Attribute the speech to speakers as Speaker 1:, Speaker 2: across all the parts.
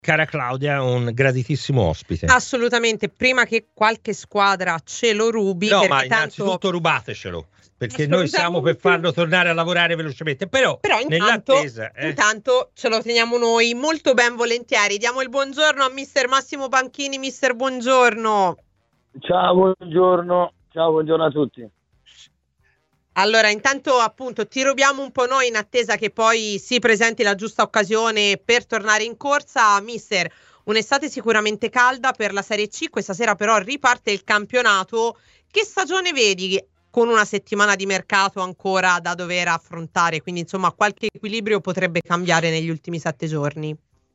Speaker 1: cara Claudia, un graditissimo ospite.
Speaker 2: Assolutamente, prima che qualche squadra ce lo rubi.
Speaker 1: No,
Speaker 2: perché
Speaker 1: ma innanzitutto rubatecelo, perché noi siamo per
Speaker 2: Assolutamente.
Speaker 1: farlo tornare a lavorare velocemente, però nell'attesa...
Speaker 2: intanto ce lo teniamo noi molto ben volentieri. Diamo il buongiorno a mister Massimo Panchini. Mister, buongiorno.
Speaker 3: Ciao, buongiorno a tutti.
Speaker 2: Allora, intanto appunto ti rubiamo un po' noi in attesa che poi si presenti la giusta occasione per tornare in corsa. Mister, un'estate sicuramente calda per la Serie C, questa sera però riparte il campionato. Che stagione vedi con una settimana di mercato ancora da dover affrontare? Quindi insomma qualche equilibrio potrebbe cambiare negli ultimi 7 giorni.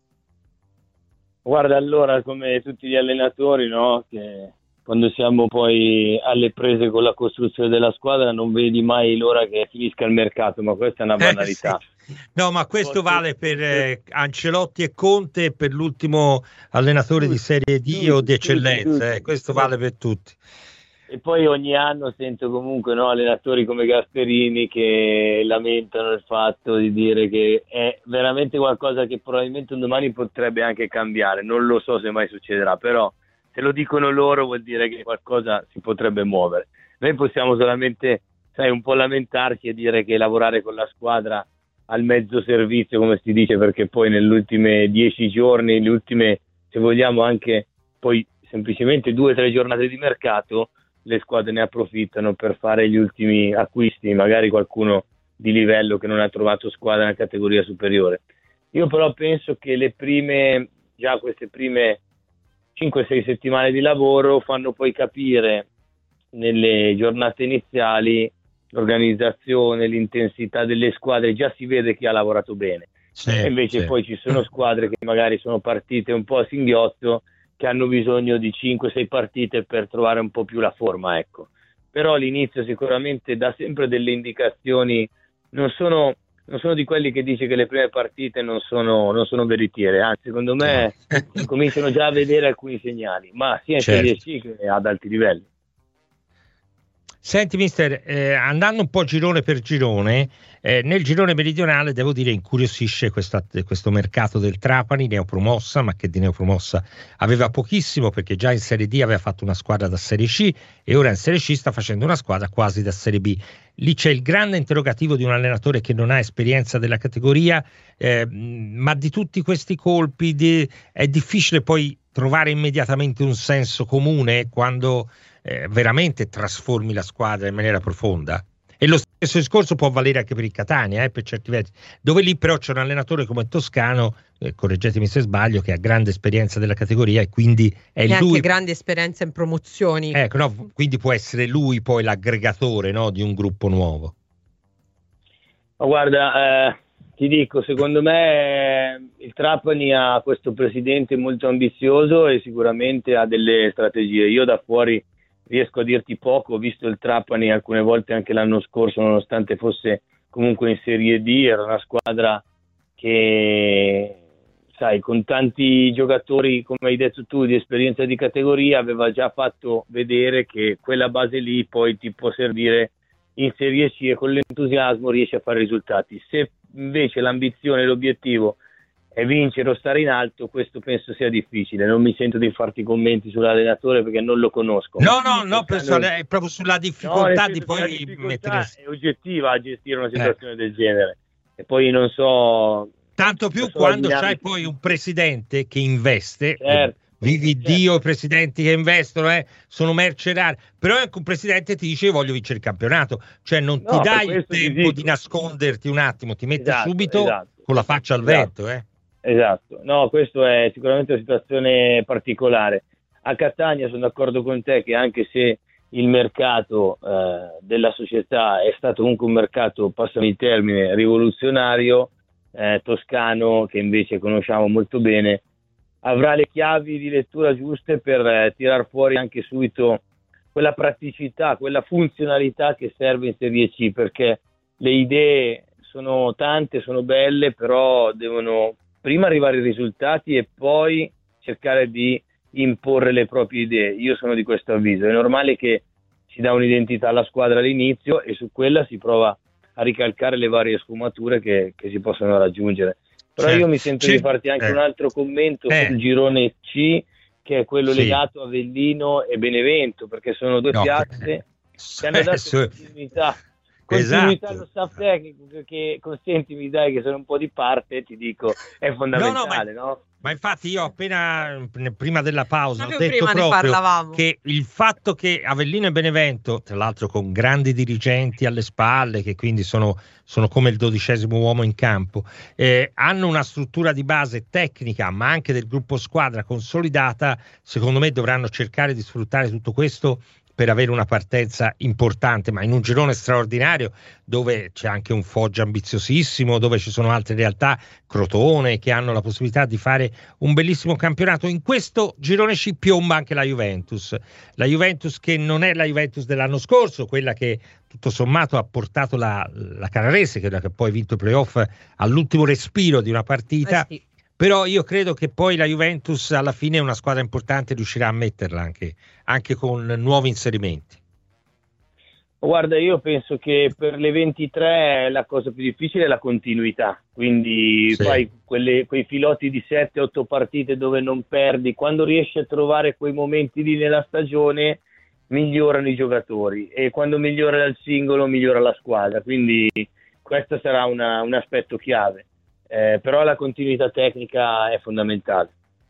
Speaker 3: Guarda, allora, come tutti gli allenatori, no, che quando siamo poi alle prese con la costruzione della squadra non vedi mai l'ora che finisca il mercato, ma questa è una banalità.
Speaker 1: Sì. No, ma questo vale per Ancelotti e Conte, per l'ultimo allenatore di Serie D o di eccellenza, questo vale per tutti.
Speaker 3: E poi ogni anno sento comunque, no, allenatori come Gasperini che lamentano il fatto di dire che è veramente qualcosa che probabilmente un domani potrebbe anche cambiare, non lo so se mai succederà, però se lo dicono loro vuol dire che qualcosa si potrebbe muovere. Noi possiamo solamente, sai, un po' lamentarci e dire che lavorare con la squadra al mezzo servizio, come si dice, perché poi nelle ultime 10 giorni, le ultime, se vogliamo anche poi semplicemente 2 o 3 giornate di mercato, le squadre ne approfittano per fare gli ultimi acquisti, magari qualcuno di livello che non ha trovato squadra nella categoria superiore. Io però penso che queste prime 5-6 settimane di lavoro fanno poi capire nelle giornate iniziali l'organizzazione, l'intensità delle squadre, già si vede chi ha lavorato bene. E invece poi ci sono squadre che magari sono partite un po' a singhiozzo, che hanno bisogno di 5-6 partite per trovare un po' più la forma, ecco. Però l'inizio sicuramente dà sempre delle indicazioni, non sono di quelli che dice che le prime partite non sono veritiere, anzi secondo me cominciano già a vedere alcuni segnali, ma sia in Serie C che ad alti livelli.
Speaker 1: Senti mister, andando un po' girone per girone, nel girone meridionale devo dire incuriosisce questo mercato del Trapani, neopromossa, ma che di neopromossa aveva pochissimo, perché già in Serie D aveva fatto una squadra da Serie C e ora in Serie C sta facendo una squadra quasi da Serie B. Lì c'è il grande interrogativo di un allenatore che non ha esperienza della categoria, ma di tutti questi colpi è difficile poi trovare immediatamente un senso comune quando veramente trasformi la squadra in maniera profonda. E lo stesso discorso può valere anche per il Catania, per certi versi, dove lì però c'è un allenatore come Toscano, correggetemi se sbaglio, che ha grande esperienza della categoria e quindi è lui
Speaker 2: anche grande esperienza in promozioni.
Speaker 1: Ecco, no, quindi può essere lui poi l'aggregatore, no, di un gruppo nuovo.
Speaker 3: Ma guarda, ti dico, secondo me il Trapani ha questo presidente molto ambizioso e sicuramente ha delle strategie. Io da fuori riesco a dirti poco, ho visto il Trapani alcune volte anche l'anno scorso, nonostante fosse comunque in Serie D, era una squadra che, sai, con tanti giocatori, come hai detto tu, di esperienza di categoria, aveva già fatto vedere che quella base lì poi ti può servire in Serie C e con l'entusiasmo riesci a fare risultati. Se invece l'ambizione e l'obiettivo è vincere o stare in alto, questo penso sia difficile. Non mi sento di farti commenti sull'allenatore perché non lo conosco.
Speaker 1: No, è proprio sulla difficoltà di poi mettere...
Speaker 3: È oggettiva a gestire una situazione del genere. E poi non so...
Speaker 1: Tanto più quando c'hai poi un presidente che investe, vivi Dio, i presidenti che investono sono merce rare, però anche un presidente ti dice voglio vincere il campionato, cioè non ti dai il tempo di nasconderti un attimo, ti mette subito con la faccia al vento.
Speaker 3: Esatto, no, questo è sicuramente una situazione particolare. A Catania sono d'accordo con te che anche se il mercato della società è stato comunque un mercato, passami il termine, rivoluzionario, Toscano, che invece conosciamo molto bene, avrà le chiavi di lettura giuste per tirar fuori anche subito quella praticità, quella funzionalità che serve in Serie C, perché le idee sono tante, sono belle, però devono prima arrivare i risultati e poi cercare di imporre le proprie idee. Io sono di questo avviso, è normale che si dà un'identità alla squadra all'inizio e su quella si prova a ricalcare le varie sfumature che si possono raggiungere. Però io mi sento di farti anche un altro commento sul girone C, che è quello legato a Avellino e Benevento, perché sono due piazze che hanno dato continuità allo staff tecnico, che consentimi dai che sono un po' di parte, ti dico, è fondamentale, no?
Speaker 1: Ma infatti io appena prima della pausa ho detto
Speaker 2: prima
Speaker 1: proprio che il fatto che Avellino e Benevento, tra l'altro con grandi dirigenti alle spalle, che quindi sono come il 12° uomo in campo, hanno una struttura di base tecnica ma anche del gruppo squadra consolidata, secondo me dovranno cercare di sfruttare tutto questo per avere una partenza importante, ma in un girone straordinario dove c'è anche un Foggia ambiziosissimo, dove ci sono altre realtà, Crotone, che hanno la possibilità di fare un bellissimo campionato. In questo girone ci piomba anche la Juventus che non è la Juventus dell'anno scorso, quella che tutto sommato ha portato la Canarese, che poi ha vinto i playoff all'ultimo respiro di una partita. Però io credo che poi la Juventus alla fine è una squadra importante, riuscirà a metterla anche con nuovi inserimenti.
Speaker 3: Guarda, io penso che per le 23 la cosa più difficile è la continuità, quindi fai quei filotti di 7-8 partite dove non perdi, quando riesci a trovare quei momenti lì nella stagione migliorano i giocatori, e quando migliora il singolo migliora la squadra, quindi questo sarà un aspetto chiave. Però la continuità tecnica è fondamentale.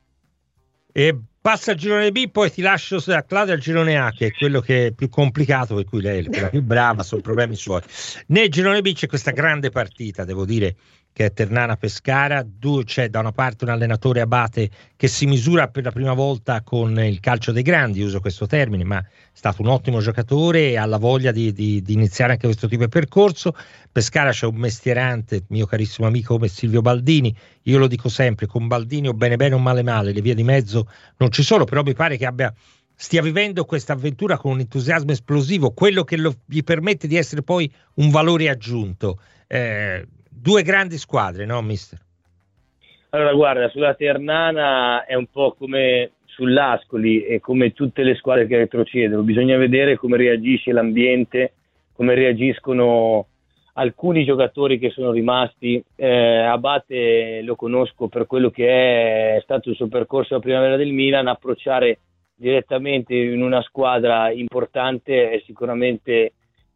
Speaker 1: E passa al girone B, poi ti lascio a Claudia al girone A, che è quello che è più complicato, per cui lei è quella più brava, sono problemi suoi. Nel girone B c'è questa grande partita, devo dire, che è Ternana-Pescara. C'è da una parte un allenatore Abate che si misura per la prima volta con il calcio dei grandi, uso questo termine, ma è stato un ottimo giocatore e ha la voglia di iniziare anche questo tipo di percorso. Pescara c'è un mestierante, mio carissimo amico come Silvio Baldini. Io lo dico sempre, con Baldini o bene bene o male male, le vie di mezzo non ci sono, però mi pare che stia vivendo questa avventura con un entusiasmo esplosivo, quello che gli permette di essere poi un valore aggiunto. Due grandi squadre, no, mister?
Speaker 3: Allora, guarda, sulla Ternana è un po' come sull'Ascoli e come tutte le squadre che retrocedono. Bisogna vedere come reagisce l'ambiente, come reagiscono alcuni giocatori che sono rimasti. Abate lo conosco per quello che è stato il suo percorso alla primavera del Milan. Approcciare direttamente in una squadra importante è sicuramente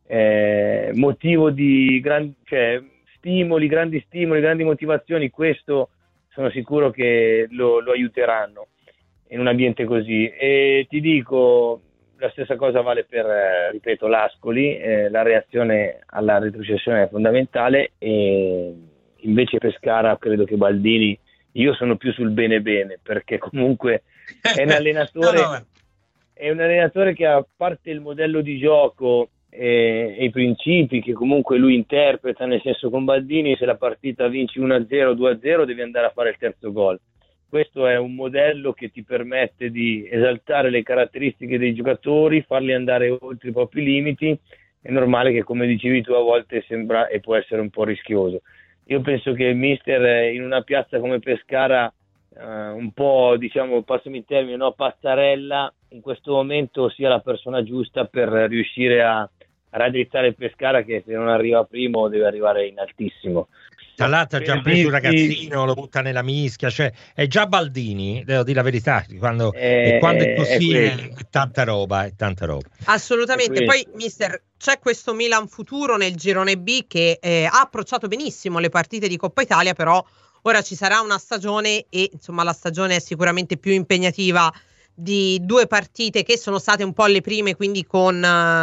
Speaker 3: motivo di grandi stimoli, grandi motivazioni. Questo sono sicuro che lo aiuteranno in un ambiente così. E ti dico, la stessa cosa vale per, ripeto, l'Ascoli. La reazione alla retrocessione è fondamentale, e invece Pescara credo che Baldini, io sono più sul bene perché comunque è un allenatore è un allenatore che, a parte il modello di gioco e i principi che comunque lui interpreta, nel senso, con Baldini se la partita vinci 1-0, 2-0 devi andare a fare il terzo gol. Questo è un modello che ti permette di esaltare le caratteristiche dei giocatori, farli andare oltre i propri limiti. È normale che, come dicevi tu, a volte sembra e può essere un po' rischioso. Io penso che il mister in una piazza come Pescara, un po', diciamo, passami il termine, no, pazzarella, in questo momento sia la persona giusta per riuscire a raddrizzare il Pescara, che se non arriva primo deve arrivare in altissimo.
Speaker 1: Tra l'altro ha già preso un ragazzino, lo butta nella mischia, cioè è già Baldini, devo dire la verità, quando è così è tanta roba,
Speaker 2: Assolutamente. Poi, mister, c'è questo Milan futuro nel girone B che ha approcciato benissimo le partite di Coppa Italia, però ora ci sarà una stagione, e insomma la stagione è sicuramente più impegnativa di due partite che sono state un po' le prime, quindi con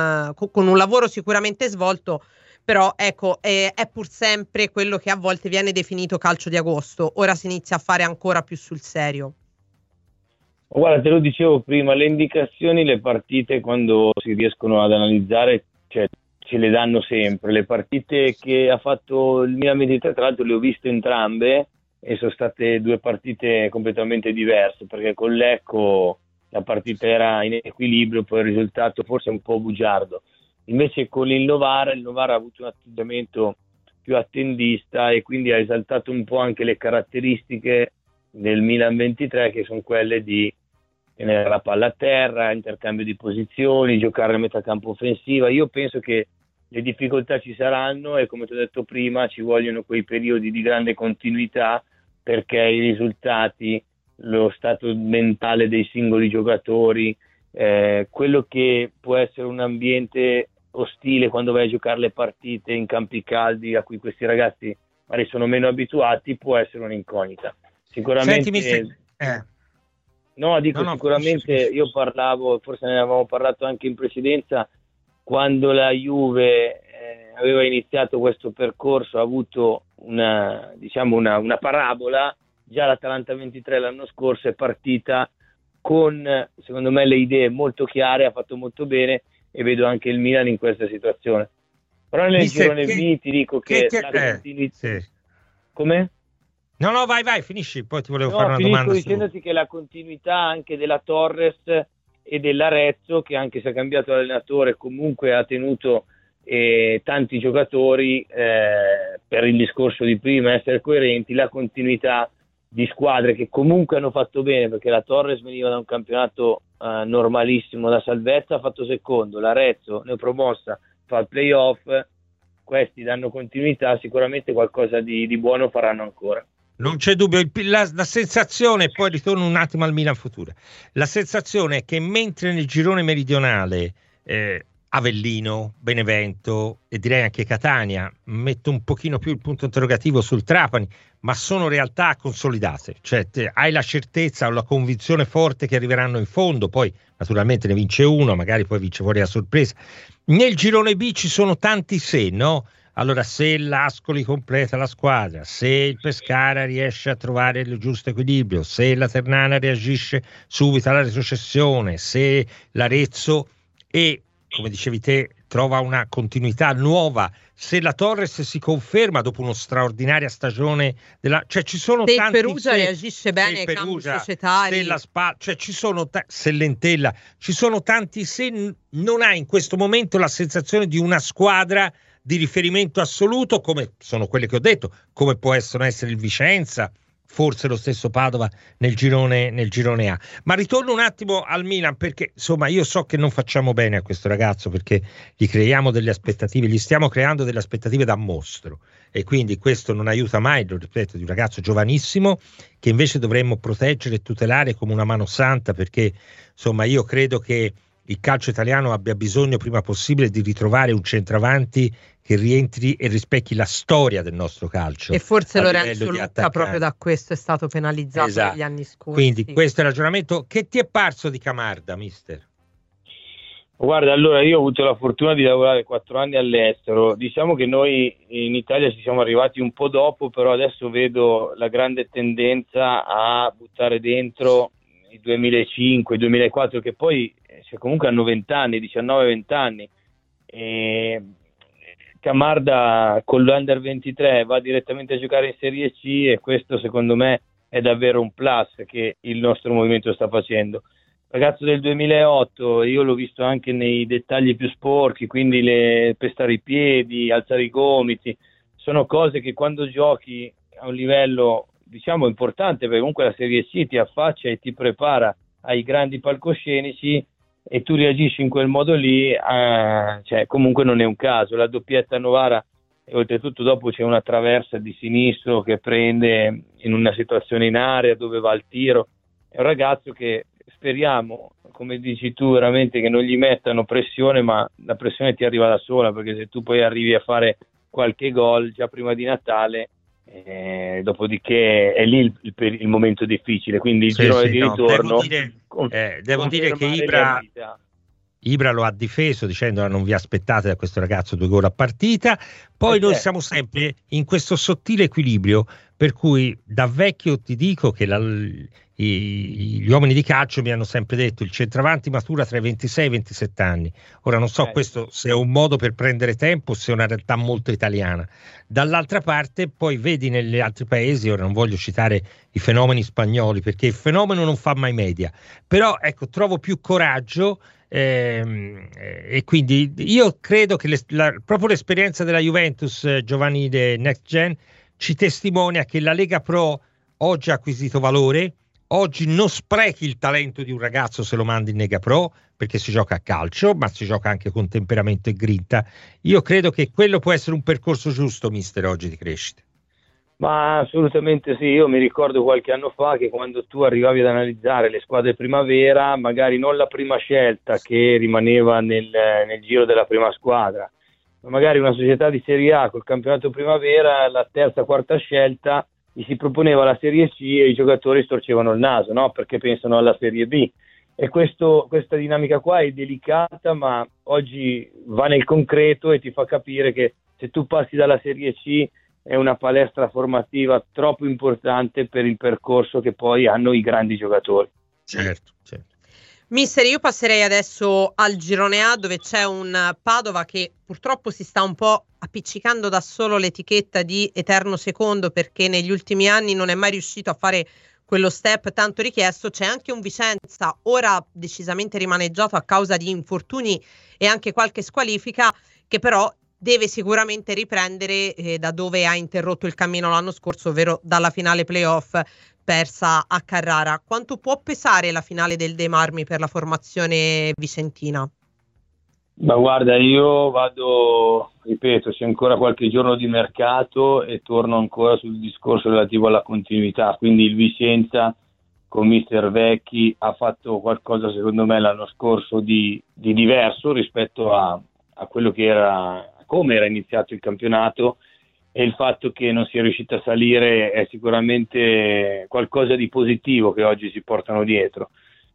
Speaker 2: un lavoro sicuramente svolto. Però ecco, è pur sempre quello che a volte viene definito calcio di agosto. Ora si inizia a fare ancora più sul serio.
Speaker 3: Guarda, te lo dicevo prima, le indicazioni, le partite, quando si riescono ad analizzare, cioè, ce le danno sempre. Le partite che ha fatto il Milan 23, tra l'altro le ho viste entrambe, e sono state due partite completamente diverse, perché con Lecco la partita era in equilibrio, poi il risultato forse è un po' bugiardo. Invece con il Novara ha avuto un atteggiamento più attendista, e quindi ha esaltato un po' anche le caratteristiche del Milan 23, che sono quelle di tenere la palla a terra, intercambio di posizioni, giocare a metà campo offensiva. Io penso che le difficoltà ci saranno, e come ti ho detto prima ci vogliono quei periodi di grande continuità, perché i risultati, lo stato mentale dei singoli giocatori, quello che può essere un ambiente ostile quando vai a giocare le partite in campi caldi a cui questi ragazzi magari sono meno abituati, può essere un'incognita. Sicuramente... Sicuramente io parlavo, forse ne avevamo parlato anche in precedenza, quando la Juve aveva iniziato questo percorso, ha avuto una parabola. Già l'Atalanta 23 l'anno scorso è partita con, secondo me, le idee molto chiare, ha fatto molto bene, e vedo anche il Milan in questa situazione. Però nel girone B ti dico che la continuità...
Speaker 1: Sì.
Speaker 3: Come?
Speaker 1: No, vai, finisci, poi ti volevo fare una domanda.
Speaker 3: Dicendoti che la continuità anche della Torres e dell'Arezzo, che anche se ha cambiato l'allenatore comunque ha tenuto tanti giocatori, per il discorso di prima, essere coerenti, la continuità di squadre che comunque hanno fatto bene, perché la Torres veniva da un campionato normalissimo da salvezza, ha fatto secondo, l'Arezzo neopromossa fa il playoff, questi danno continuità, sicuramente qualcosa di buono faranno ancora.
Speaker 1: Non c'è dubbio, la sensazione, poi ritorno un attimo al Milan Futura, la sensazione è che mentre nel girone meridionale Avellino, Benevento e direi anche Catania, metto un pochino più il punto interrogativo sul Trapani, ma sono realtà consolidate, cioè hai la certezza o la convinzione forte che arriveranno in fondo, poi naturalmente ne vince uno, magari poi vince fuori la sorpresa. Nel girone B ci sono tanti se, no? Allora, se l'Ascoli completa la squadra, se il Pescara riesce a trovare il giusto equilibrio, se la Ternana reagisce subito alla retrocessione, se l'Arezzo come dicevi te, trova una continuità nuova, se la Torres si conferma dopo una straordinaria stagione cioè ci sono
Speaker 2: se
Speaker 1: tanti,
Speaker 2: il Perugia reagisce bene ai campi societari,
Speaker 1: cioè ci sono se l'Entella, ci sono tanti se. Non hai in questo momento la sensazione di una squadra di riferimento assoluto come sono quelle che ho detto, come può essere il Vicenza, forse lo stesso Padova nel girone A. Ma ritorno un attimo al Milan, perché insomma io so che non facciamo bene a questo ragazzo, perché gli creiamo delle aspettative, gli stiamo creando delle aspettative da mostro, e quindi questo non aiuta mai, lo ripeto, di un ragazzo giovanissimo che invece dovremmo proteggere e tutelare come una mano santa, perché insomma io credo che il calcio italiano abbia bisogno prima possibile di ritrovare un centravanti che rientri e rispecchi la storia del nostro calcio.
Speaker 2: E forse Lorenzo Lucca proprio da questo è stato penalizzato negli anni scorsi.
Speaker 1: Quindi questo è il ragionamento. Che ti è parso di Camarda, mister?
Speaker 3: Guarda, allora io ho avuto la fortuna di lavorare 4 anni all'estero. Diciamo che noi in Italia ci siamo arrivati un po' dopo, però adesso vedo la grande tendenza a buttare dentro i 2005, 2004, che poi comunque hanno 20 anni, 19-20 anni. Camarda con l'Under 23 va direttamente a giocare in Serie C, e questo secondo me è davvero un plus che il nostro movimento sta facendo. Ragazzo del 2008, io l'ho visto anche nei dettagli più sporchi, quindi pestare i piedi, alzare i gomiti, sono cose che quando giochi a un livello diciamo importante, perché comunque la Serie C ti affaccia e ti prepara ai grandi palcoscenici, e tu reagisci in quel modo lì, cioè comunque non è un caso. La doppietta a Novara, e oltretutto dopo c'è una traversa di sinistro che prende in una situazione in area dove va al tiro. È un ragazzo che speriamo, come dici tu, veramente che non gli mettano pressione, ma la pressione ti arriva da sola, perché se tu poi arrivi a fare qualche gol già prima di Natale, dopodiché è lì il momento difficile, quindi il girone di ritorno.
Speaker 1: Devo dire che Ibra lo ha difeso dicendo: non vi aspettate da questo ragazzo 2 gol a partita. Poi noi siamo sempre in questo sottile equilibrio, per cui da vecchio ti dico che gli uomini di calcio mi hanno sempre detto: il centravanti matura tra i 26 e i 27 anni. Ora non so questo se è un modo per prendere tempo o se è una realtà molto italiana. Dall'altra parte poi vedi negli altri paesi, ora non voglio citare i fenomeni spagnoli perché il fenomeno non fa mai media, però ecco, trovo più coraggio, e quindi io credo che proprio l'esperienza della Juventus giovanile Next Gen ci testimonia che la Lega Pro oggi ha acquisito valore. Oggi non sprechi il talento di un ragazzo se lo mandi in Lega Pro, perché si gioca a calcio, ma si gioca anche con temperamento e grinta. Io credo che quello può essere un percorso giusto, mister, oggi di crescita.
Speaker 3: Ma assolutamente sì, io mi ricordo qualche anno fa che quando tu arrivavi ad analizzare le squadre primavera, magari non la prima scelta che rimaneva nel giro della prima squadra, ma magari una società di Serie A col campionato primavera, la terza, quarta scelta, gli si proponeva la Serie C e i giocatori storcevano il naso, no? Perché pensano alla Serie B. E questa dinamica qua è delicata, ma oggi va nel concreto e ti fa capire che se tu passi dalla Serie C è una palestra formativa troppo importante per il percorso che poi hanno i grandi giocatori.
Speaker 1: Certo.
Speaker 2: Mister, io passerei adesso al girone A, dove c'è un Padova che purtroppo si sta un po' appiccicando da solo l'etichetta di eterno secondo, perché negli ultimi anni non è mai riuscito a fare quello step tanto richiesto. C'è anche un Vicenza ora decisamente rimaneggiato a causa di infortuni e anche qualche squalifica, che però deve sicuramente riprendere da dove ha interrotto il cammino l'anno scorso, ovvero dalla finale playoff persa a Carrara. Quanto può pesare la finale del De Marmi per la formazione vicentina?
Speaker 3: Ma guarda, io ripeto, c'è ancora qualche giorno di mercato e torno ancora sul discorso relativo alla continuità, quindi il Vicenza con mister Vecchi ha fatto qualcosa secondo me l'anno scorso di diverso rispetto a quello che era, come era iniziato il campionato, e il fatto che non sia riuscito a salire è sicuramente qualcosa di positivo che oggi si portano dietro.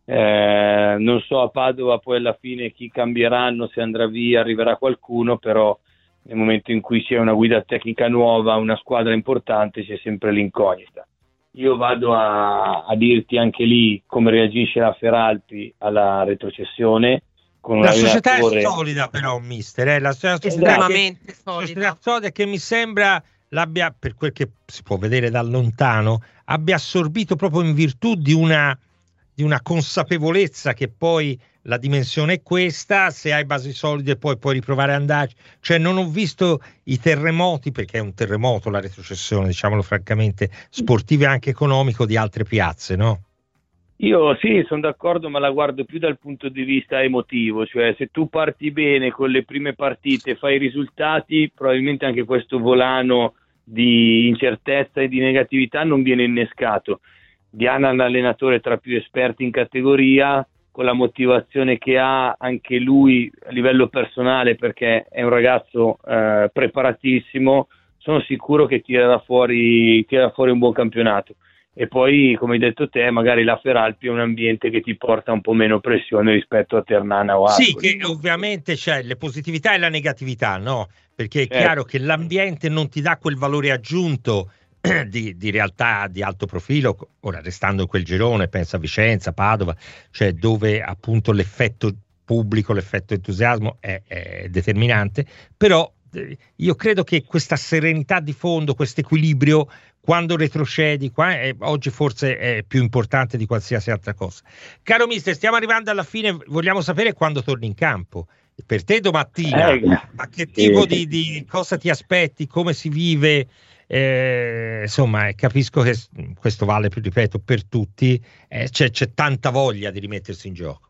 Speaker 3: Non so a Padova poi alla fine chi cambieranno, se andrà via, arriverà qualcuno, però nel momento in cui c'è una guida tecnica nuova, una squadra importante, c'è sempre l'incognita. Io vado a dirti anche lì come reagisce la Feralpi alla retrocessione.
Speaker 1: La società è solida però, mister, la società
Speaker 2: estremamente solida
Speaker 1: che mi sembra l'abbia, per quel che si può vedere da lontano, abbia assorbito proprio in virtù di una consapevolezza che poi la dimensione è questa, se hai basi solide poi puoi riprovare ad andarci. Cioè non ho visto i terremoti, perché è un terremoto la retrocessione, diciamolo francamente, sportivo e anche economico di altre piazze, no?
Speaker 3: Io sì, sono d'accordo, ma la guardo più dal punto di vista emotivo, cioè se tu parti bene con le prime partite, fai i risultati, probabilmente anche questo volano di incertezza e di negatività non viene innescato. Diana è un allenatore tra più esperti in categoria, con la motivazione che ha anche lui a livello personale, perché è un ragazzo preparatissimo, sono sicuro che tirerà fuori un buon campionato. E poi, come hai detto te, magari la Feralpi è un ambiente che ti porta un po' meno pressione rispetto a Ternana o Ascoli.
Speaker 1: Sì, che ovviamente c'è le positività e la negatività, no? Perché è chiaro che l'ambiente non ti dà quel valore aggiunto di realtà di alto profilo, ora restando in quel girone, pensa a Vicenza, Padova, cioè dove appunto l'effetto pubblico, l'effetto entusiasmo è determinante, però io credo che questa serenità di fondo, questo equilibrio, quando retrocedi oggi forse è più importante di qualsiasi altra cosa. Caro mister, stiamo arrivando alla fine, vogliamo sapere quando torni in campo. Per te domattina, ma che tipo di cosa ti aspetti, come si vive? Insomma, capisco che questo vale, ripeto, per tutti, c'è tanta voglia di rimettersi in gioco.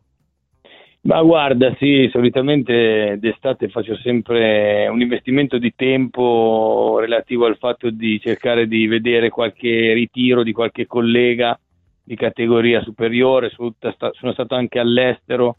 Speaker 3: Ma guarda, sì, solitamente d'estate faccio sempre un investimento di tempo relativo al fatto di cercare di vedere qualche ritiro di qualche collega di categoria superiore. Sono stato anche all'estero,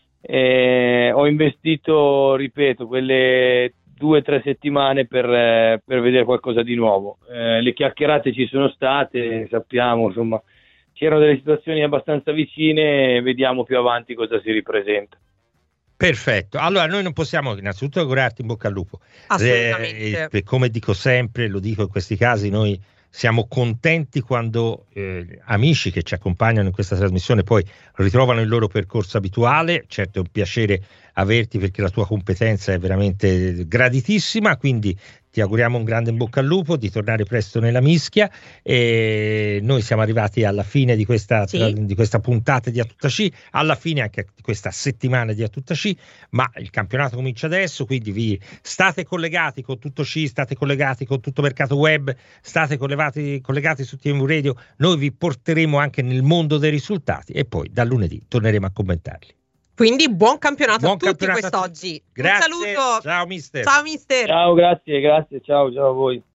Speaker 3: ho investito, ripeto, quelle 2 o 3 settimane per vedere qualcosa di nuovo. Le chiacchierate ci sono state, sappiamo, insomma, c'erano delle situazioni abbastanza vicine, vediamo più avanti cosa si ripresenta.
Speaker 1: Perfetto, allora noi non possiamo innanzitutto augurarti in bocca al lupo.
Speaker 2: Assolutamente.
Speaker 1: Come dico sempre, lo dico in questi casi, noi siamo contenti quando amici che ci accompagnano in questa trasmissione poi ritrovano il loro percorso abituale. Certo è un piacere averti, perché la tua competenza è veramente graditissima, quindi ti auguriamo un grande in bocca al lupo, di tornare presto nella mischia. E noi siamo arrivati alla fine di questa puntata di A Tutta Sci, alla fine anche di questa settimana di A Tutta Sci, ma il campionato comincia adesso, quindi vi state collegati con Tutto Sci, state collegati con Tutto Mercato Web, state collegati su TMV Radio. Noi vi porteremo anche nel mondo dei risultati e poi da lunedì torneremo a commentarli.
Speaker 2: Quindi buon campionato a tutti quest'oggi.
Speaker 1: Grazie.
Speaker 2: Un saluto.
Speaker 1: Ciao mister.
Speaker 2: Ciao mister.
Speaker 3: Ciao, grazie, ciao a voi.